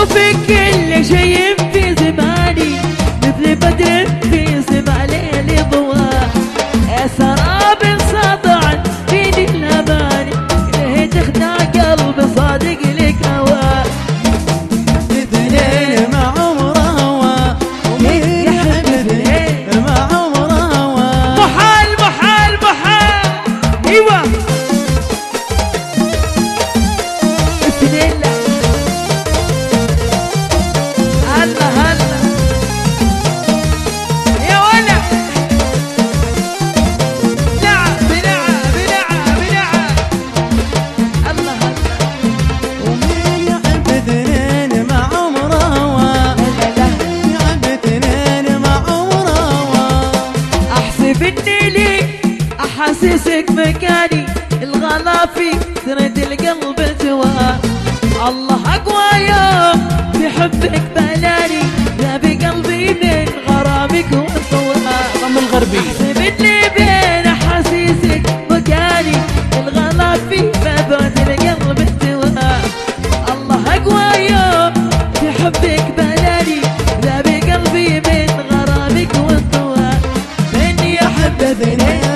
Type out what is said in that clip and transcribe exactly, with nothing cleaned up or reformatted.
حبك كل شيء في زماني، مثل بدر في سبع ليل ضواء، سراب سطع فيني الأماني، ليه تخدع قلب صادق لك هواه. اثنين مع عمره هوا، ومين يحب اثنين مع عمره هوا. محال محال محال. ايوه اثنين لا. هلا هلا يا ولد. لعب لعب لعب لعب. الله هلا. ومين يحب اثنين مع عمره هوا، لا لا يحب اثنين مع عمره هوا. احسب اني لي احاسسك مكاني، الغلا في سرة القلب جواه. الله اقوى يوم بحبك بلاني، ذاب قلبي من غرامك وانطواه. ضم الغربي احسب اني بين احاسيسك مكاني، الغلا في بابات القلب جواه. الله اقوى يوم بحبك بلاني، ذاب قلبي من غرامك وانطواه. من يحب اثنين